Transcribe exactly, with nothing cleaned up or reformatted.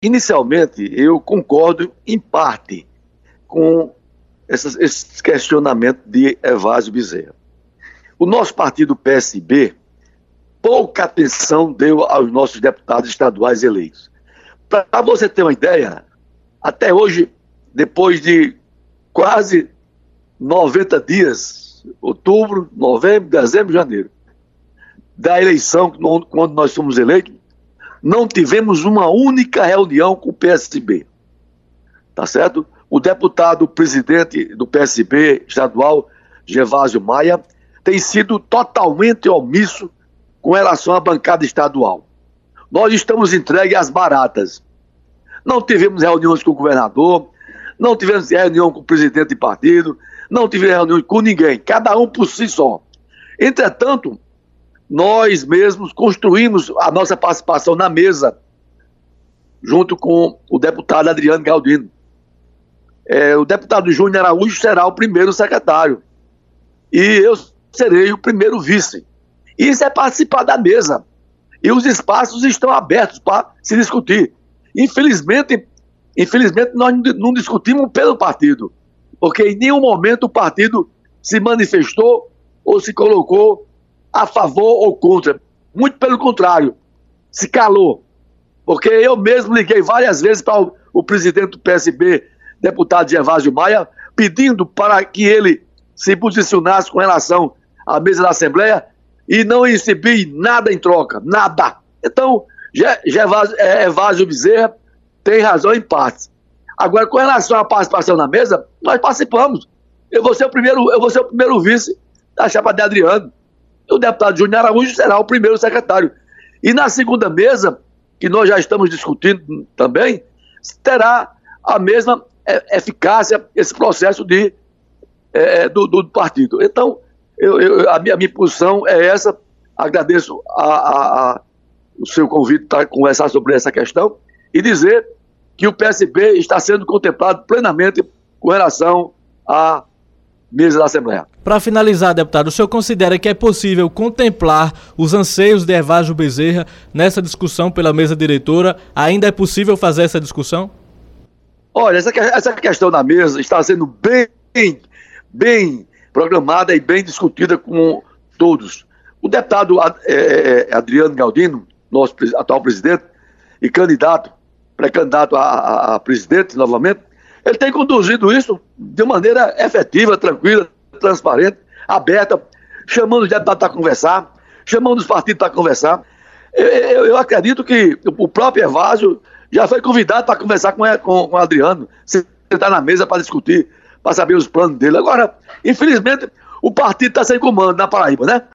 Inicialmente, eu concordo em parte com essas, esse questionamento de Evásio Bezerra. O nosso partido P S B pouca atenção deu aos nossos deputados estaduais eleitos. Para você ter uma ideia, até hoje, depois de quase noventa dias, outubro, novembro, dezembro, janeiro, da eleição, quando nós fomos eleitos, não tivemos uma única reunião com o P S B. Tá certo? O deputado presidente do P S B estadual, Gervásio Maia, tem sido totalmente omisso com relação à bancada estadual. Nós estamos entregues às baratas. Não tivemos reuniões com o governador, não tivemos reunião com o presidente de partido, não tivemos reunião com ninguém, cada um por si só. Entretanto, nós mesmos construímos a nossa participação na mesa, junto com o deputado Adriano Galdino. É, o deputado Júnior Araújo será o primeiro secretário e eu serei o primeiro vice. Isso é participar da mesa. E os espaços estão abertos para se discutir. Infelizmente, infelizmente, nós não discutimos pelo partido, porque em nenhum momento o partido se manifestou ou se colocou a favor ou contra. Muito pelo contrário, se calou. Porque eu mesmo liguei várias vezes para o, o presidente do P S B, deputado Gervásio Maia, pedindo para que ele se posicionasse com relação à mesa da Assembleia e não recebi nada em troca, nada. Então, Gervásio, é, Evásio Bezerra tem razão em parte. Agora, com relação à participação na mesa, nós participamos. Eu vou ser o primeiro, eu vou ser o primeiro vice da chapa de Adriano. O deputado Júnior Araújo será o primeiro secretário. E na segunda mesa, que nós já estamos discutindo também, terá a mesma eficácia esse processo de, é, do, do partido. Então, eu, eu, a, minha, a minha posição é essa. Agradeço a, a, a, o seu convite para conversar sobre essa questão e dizer que o P S B está sendo contemplado plenamente com relação à mesa da Assembleia. Para finalizar, deputado, o senhor considera que é possível contemplar os anseios de Evásio Bezerra nessa discussão pela mesa diretora? Ainda é possível fazer essa discussão? Olha, essa, essa questão da mesa está sendo bem, bem programada e bem discutida com todos. O deputado é, Adriano Galdino, nosso atual presidente e candidato, pré-candidato a, a, a presidente novamente, ele tem conduzido isso de maneira efetiva, tranquila, transparente, aberta, chamando os deputados para conversar, chamando os partidos para conversar. Eu, eu, eu acredito que o próprio Evásio já foi convidado para conversar com, com, com o Adriano, sentar na mesa para discutir, para saber os planos dele. Agora, infelizmente, o partido está sem comando na Paraíba, né?